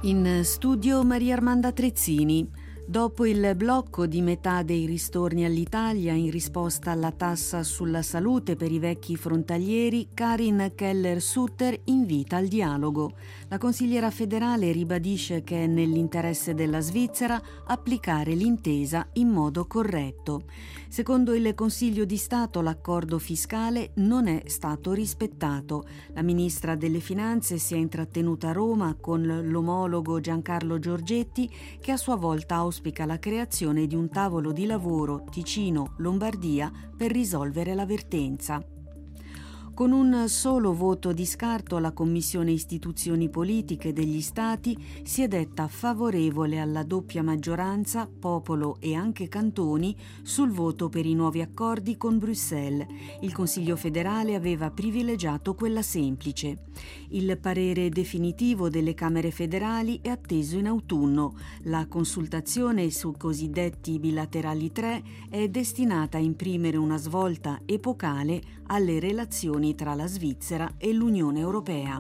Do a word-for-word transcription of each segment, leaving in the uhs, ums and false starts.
In studio Maria Armanda Trezzini. Dopo il blocco di metà dei ristorni all'Italia in risposta alla tassa sulla salute per i vecchi frontalieri, Karin Keller-Sutter invita al dialogo. La consigliera federale ribadisce che è nell'interesse della Svizzera applicare l'intesa in modo corretto. Secondo il Consiglio di Stato l'accordo fiscale non è stato rispettato. La ministra delle Finanze si è intrattenuta a Roma con l'omologo Giancarlo Giorgetti, che a sua volta ha auspica la creazione di un tavolo di lavoro Ticino-Lombardia per risolvere la vertenza. Con un solo voto di scarto la Commissione Istituzioni Politiche degli Stati si è detta favorevole alla doppia maggioranza, popolo e anche cantoni, sul voto per i nuovi accordi con Bruxelles. Il Consiglio federale aveva privilegiato quella semplice. Il parere definitivo delle Camere federali è atteso in autunno. La consultazione sui cosiddetti bilaterali tre è destinata a imprimere una svolta epocale alle relazioni tra la Svizzera e l'Unione Europea.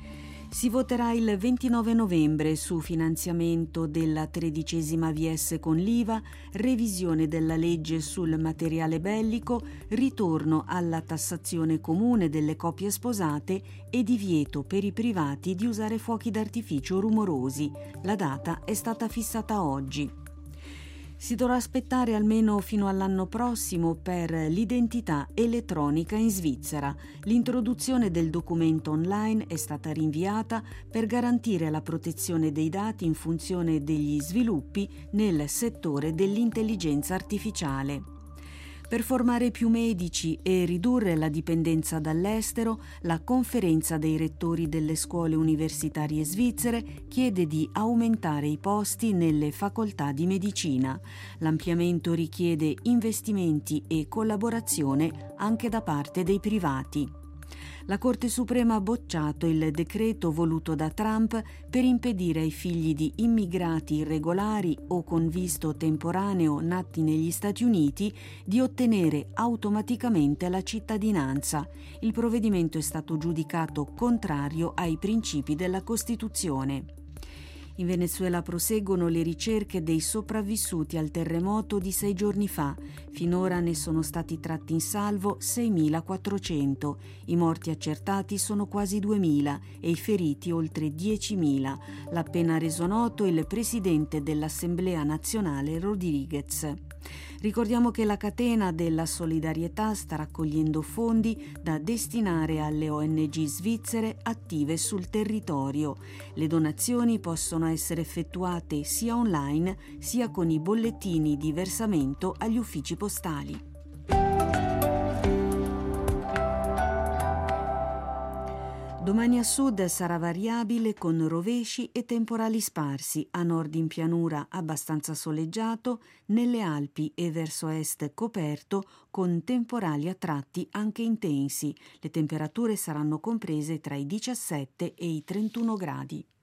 Si voterà il ventinove novembre su finanziamento della tredicesima V S con l'I V A, revisione della legge sul materiale bellico, ritorno alla tassazione comune delle coppie sposate e divieto per i privati di usare fuochi d'artificio rumorosi. La data è stata fissata oggi. Si dovrà aspettare almeno fino all'anno prossimo per l'identità elettronica in Svizzera. L'introduzione del documento online è stata rinviata per garantire la protezione dei dati in funzione degli sviluppi nel settore dell'intelligenza artificiale. Per formare più medici e ridurre la dipendenza dall'estero, la Conferenza dei rettori delle scuole universitarie svizzere chiede di aumentare i posti nelle facoltà di medicina. L'ampliamento richiede investimenti e collaborazione anche da parte dei privati. La Corte Suprema ha bocciato il decreto voluto da Trump per impedire ai figli di immigrati irregolari o con visto temporaneo nati negli Stati Uniti di ottenere automaticamente la cittadinanza. Il provvedimento è stato giudicato contrario ai principi della Costituzione. In Venezuela proseguono le ricerche dei sopravvissuti al terremoto di sei giorni fa. Finora ne sono stati tratti in salvo seimilaquattrocento. I morti accertati sono quasi duemila e i feriti oltre diecimila. L'ha appena reso noto il presidente dell'Assemblea nazionale Rodriguez. Ricordiamo che la catena della solidarietà sta raccogliendo fondi da destinare alle O N G svizzere attive sul territorio. Le donazioni possono essere effettuate sia online sia con i bollettini di versamento agli uffici postali. Domani a sud sarà variabile con rovesci e temporali sparsi, a nord in pianura abbastanza soleggiato, nelle Alpi e verso est coperto con temporali a tratti anche intensi. Le temperature saranno comprese tra i diciassette e i trentuno gradi.